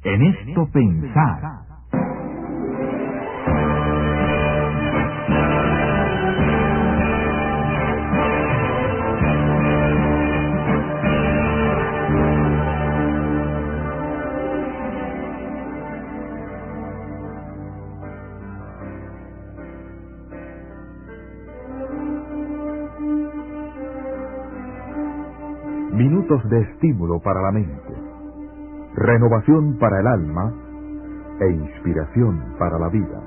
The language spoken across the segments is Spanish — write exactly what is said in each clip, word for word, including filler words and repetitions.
En esto pensar. Minutos de estímulo para la mente, renovación para el alma e inspiración para la vida.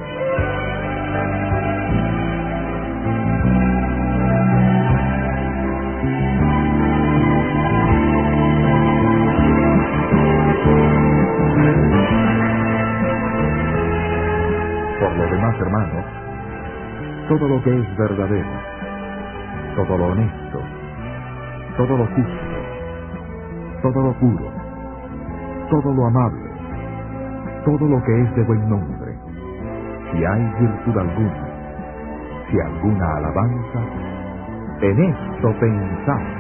Por lo demás, hermanos, todo lo que es verdadero, todo lo honesto, todo lo justo, todo lo puro, todo lo amable, todo lo que es de buen nombre, si hay virtud alguna, si alguna alabanza, en esto pensad.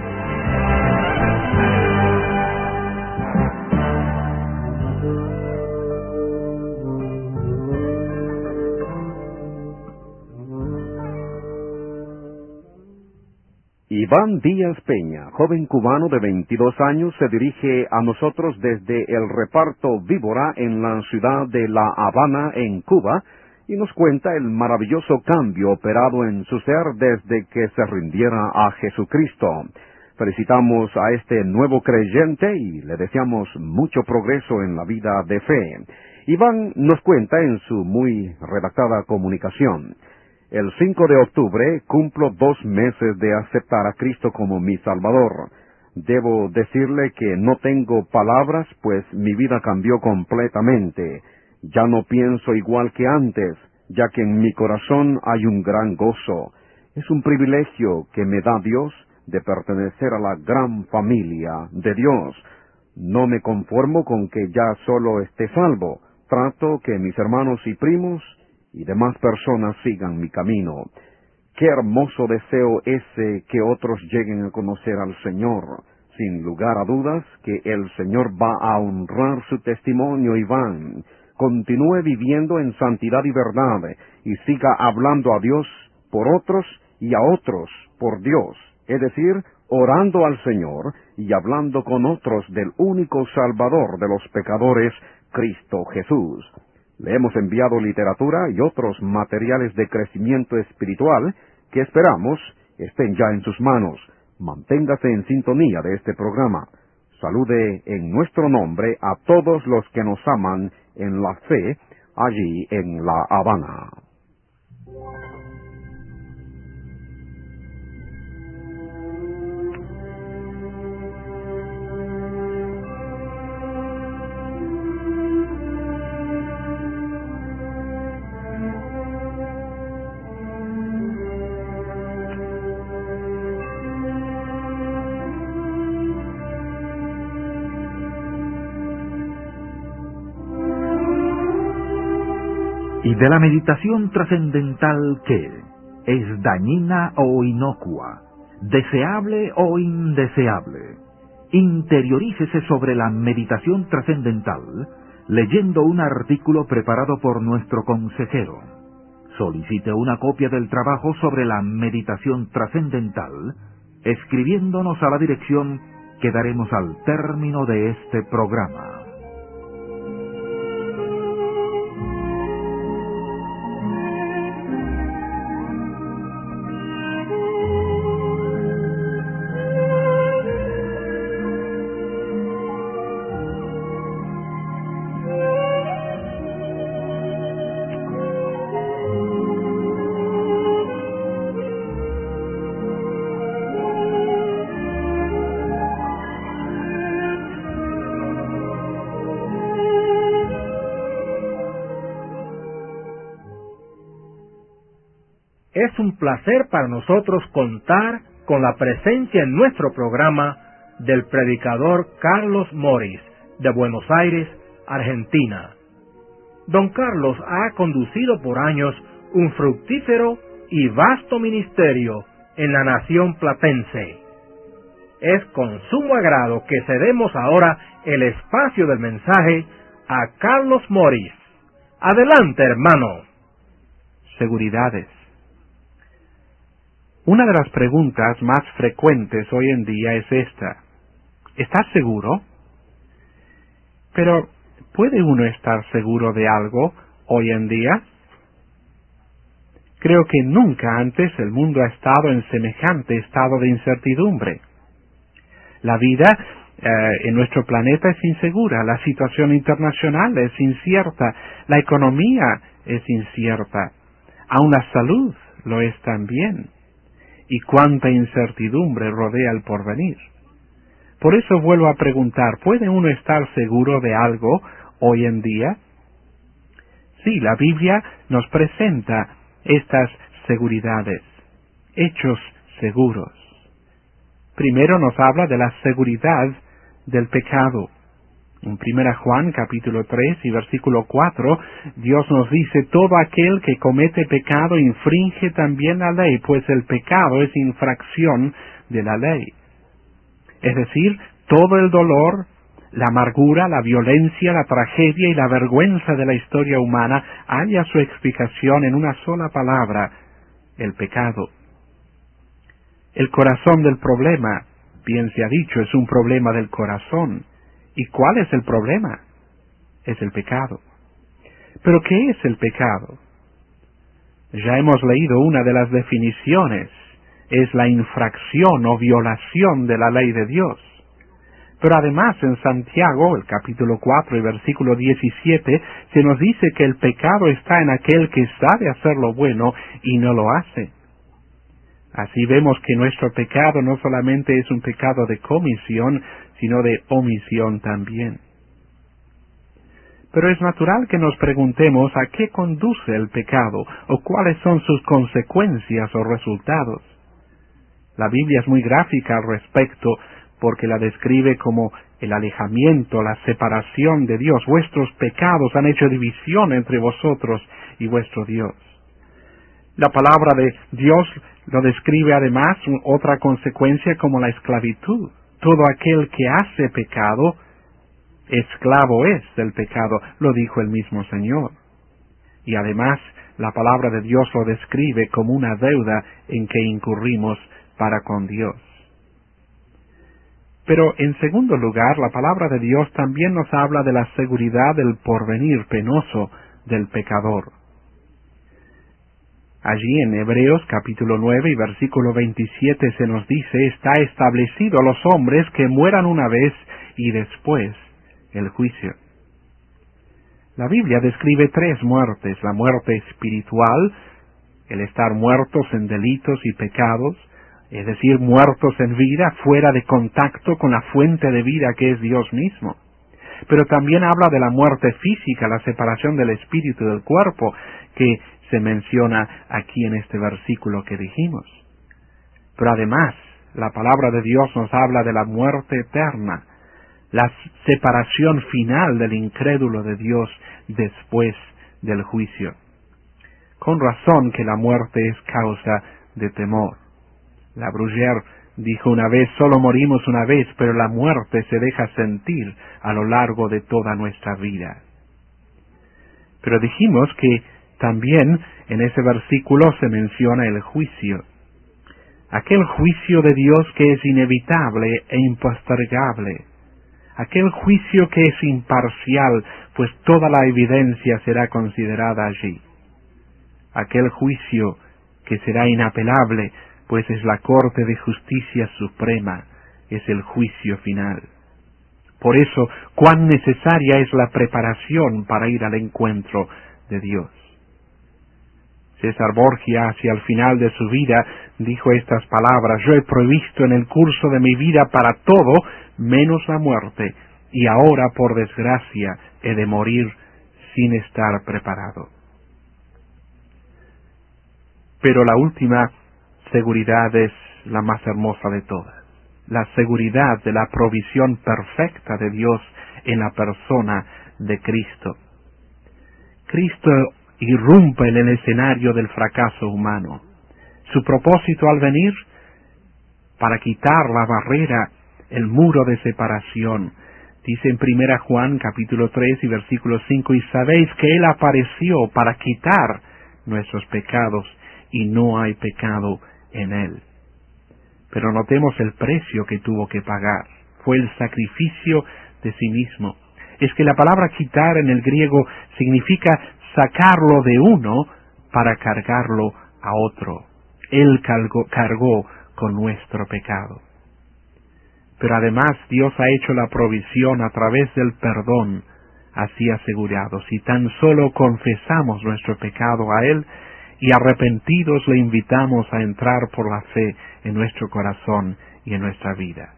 Iván Díaz Peña, joven cubano de veintidós años, se dirige a nosotros desde el reparto Víbora en la ciudad de La Habana, en Cuba, y nos cuenta el maravilloso cambio operado en su ser desde que se rindiera a Jesucristo. Felicitamos a este nuevo creyente y le deseamos mucho progreso en la vida de fe. Iván nos cuenta en su muy redactada comunicación: el cinco de octubre cumplo dos meses de aceptar a Cristo como mi Salvador. Debo decirle que no tengo palabras, pues mi vida cambió completamente. Ya no pienso igual que antes, ya que en mi corazón hay un gran gozo. Es un privilegio que me da Dios de pertenecer a la gran familia de Dios. No me conformo con que ya solo esté salvo. Trato que mis hermanos y primos y demás personas sigan mi camino. Qué hermoso deseo ese que otros lleguen a conocer al Señor. Sin lugar a dudas que el Señor va a honrar su testimonio, Iván. Continúe viviendo en santidad y verdad, y siga hablando a Dios por otros y a otros por Dios, es decir, orando al Señor y hablando con otros del único Salvador de los pecadores, Cristo Jesús. Le hemos enviado literatura y otros materiales de crecimiento espiritual que esperamos estén ya en sus manos. Manténgase en sintonía de este programa. Salude en nuestro nombre a todos los que nos aman en la fe allí en La Habana. ¿Y de la meditación trascendental qué? ¿Es dañina o inocua? ¿Deseable o indeseable? Interiorícese sobre la meditación trascendental leyendo un artículo preparado por nuestro consejero. Solicite una copia del trabajo sobre la meditación trascendental escribiéndonos a la dirección que daremos al término de este programa. Es un placer para nosotros contar con la presencia en nuestro programa del predicador Carlos Morris, de Buenos Aires, Argentina. Don Carlos ha conducido por años un fructífero y vasto ministerio en la nación platense. Es con sumo agrado que cedemos ahora el espacio del mensaje a Carlos Morris. Adelante, hermano. Seguridades. Una de las preguntas más frecuentes hoy en día es esta: ¿estás seguro? Pero, ¿puede uno estar seguro de algo hoy en día? Creo que nunca antes el mundo ha estado en semejante estado de incertidumbre. La vida eh, en nuestro planeta es insegura, la situación internacional es incierta, la economía es incierta, aun la salud lo es también. Y cuánta incertidumbre rodea el porvenir. Por eso vuelvo a preguntar, ¿puede uno estar seguro de algo hoy en día? Sí, la Biblia nos presenta estas seguridades, hechos seguros. Primero nos habla de la seguridad del pecado. En primera Juan capítulo tres y versículo cuatro, Dios nos dice: todo aquel que comete pecado infringe también la ley, pues el pecado es infracción de la ley. Es decir, todo el dolor, la amargura, la violencia, la tragedia y la vergüenza de la historia humana halla su explicación en una sola palabra: el pecado. El corazón del problema, bien se ha dicho, es un problema del corazón. ¿Y cuál es el problema? Es el pecado. ¿Pero qué es el pecado? Ya hemos leído una de las definiciones. Es la infracción o violación de la ley de Dios. Pero además en Santiago, el capítulo cuatro y versículo diecisiete, se nos dice que el pecado está en aquel que sabe hacer lo bueno y no lo hace. Así vemos que nuestro pecado no solamente es un pecado de comisión, sino de omisión también. Pero es natural que nos preguntemos a qué conduce el pecado, o cuáles son sus consecuencias o resultados. La Biblia es muy gráfica al respecto, porque la describe como el alejamiento, la separación de Dios. Vuestros pecados han hecho división entre vosotros y vuestro Dios. La palabra de Dios lo describe además otra consecuencia como la esclavitud. Todo aquel que hace pecado, esclavo es del pecado, lo dijo el mismo Señor. Y además, la palabra de Dios lo describe como una deuda en que incurrimos para con Dios. Pero, en segundo lugar, la palabra de Dios también nos habla de la seguridad del porvenir penoso del pecador. Allí en Hebreos capítulo nueve y versículo veintisiete se nos dice: está establecido a los hombres que mueran una vez y después el juicio. La Biblia describe tres muertes: la muerte espiritual, el estar muertos en delitos y pecados, es decir, muertos en vida, fuera de contacto con la fuente de vida que es Dios mismo. Pero también habla de la muerte física, la separación del espíritu del cuerpo, que se menciona aquí en este versículo que dijimos. Pero además, la palabra de Dios nos habla de la muerte eterna, la separación final del incrédulo de Dios después del juicio. Con razón que la muerte es causa de temor. La Bruyère dijo una vez: solo morimos una vez, pero la muerte se deja sentir a lo largo de toda nuestra vida. Pero dijimos que también en ese versículo se menciona el juicio. Aquel juicio de Dios que es inevitable e impostergable. Aquel juicio que es imparcial, pues toda la evidencia será considerada allí. Aquel juicio que será inapelable, pues es la Corte de Justicia Suprema, es el juicio final. Por eso, cuán necesaria es la preparación para ir al encuentro de Dios. César Borgia, hacia el final de su vida, dijo estas palabras: yo he provisto en el curso de mi vida para todo, menos la muerte, y ahora, por desgracia, he de morir sin estar preparado. Pero la última seguridad es la más hermosa de todas, la seguridad de la provisión perfecta de Dios en la persona de Cristo. Cristo irrumpe en el escenario del fracaso humano. Su propósito al venir, para quitar la barrera, el muro de separación, Dice en Primera Juan capítulo tres y versículo cinco, y sabéis que Él apareció para quitar nuestros pecados, y no hay pecado en Él. Pero notemos el precio que tuvo que pagar. Fue el sacrificio de sí mismo. Es que la palabra quitar en el griego significa sacarlo de uno para cargarlo a otro. Él cargó, cargó con nuestro pecado. Pero además Dios ha hecho la provisión a través del perdón, así asegurado. Si tan solo confesamos nuestro pecado a Él y arrepentidos le invitamos a entrar por la fe en nuestro corazón y en nuestra vida.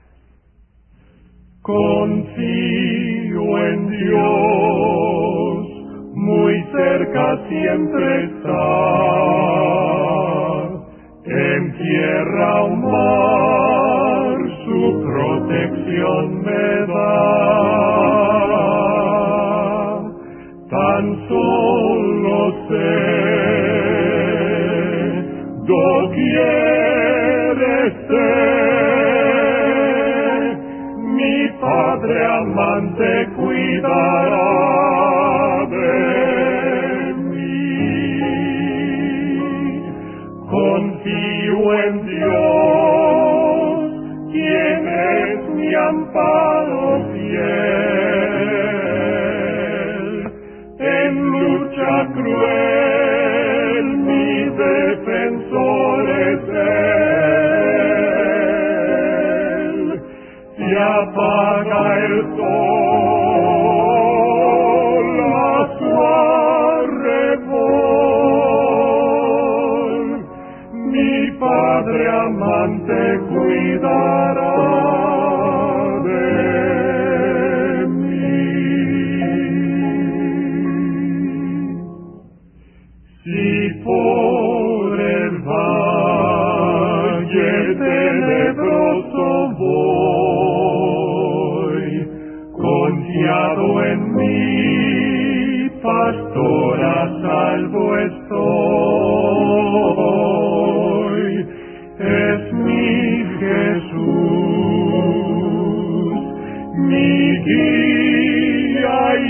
Confío en Dios, muy cerca siempre está, en tierra o mar su protección me da. Tan solo sé, doquier esté, mi Padre amante cuidará de mí. Confío en Dios, quien es mi amparo fiel. En lucha cruel mi defensor es Él. Si apaga el sol a su arrebol, mi Padre amante cuidará de mí. Si por el valle tenebroso voy, confiado en mí, pastor a salvo estoy. Es mi Jesús, mi guía y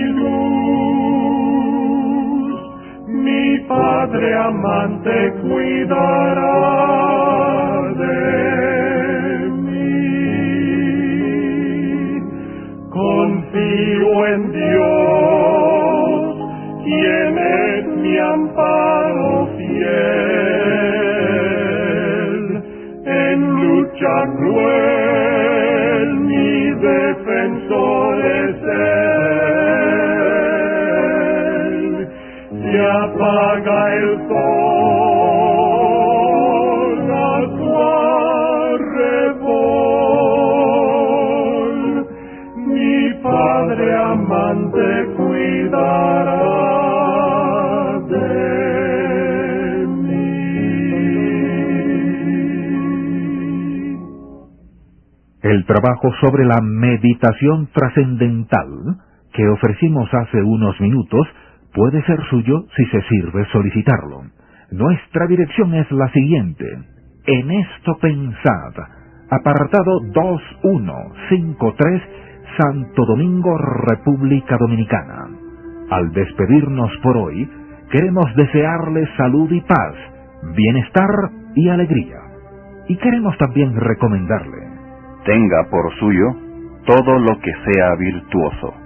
luz, mi Padre amante cuidará de mí. Confío en Dios, quien es mi amparo fiel. En lucha cruel mi defensor es Él. Si apaga el sol a su arrebol, mi Padre amante cuidará de mí. El trabajo sobre la meditación trascendental que ofrecimos hace unos minutos puede ser suyo si se sirve solicitarlo. Nuestra dirección es la siguiente: En esto pensad, apartado dos uno cinco tres, Santo Domingo, República Dominicana. Al despedirnos por hoy, queremos desearle salud y paz, bienestar y alegría. Y queremos también recomendarle: Tenga por suyo todo lo que sea virtuoso.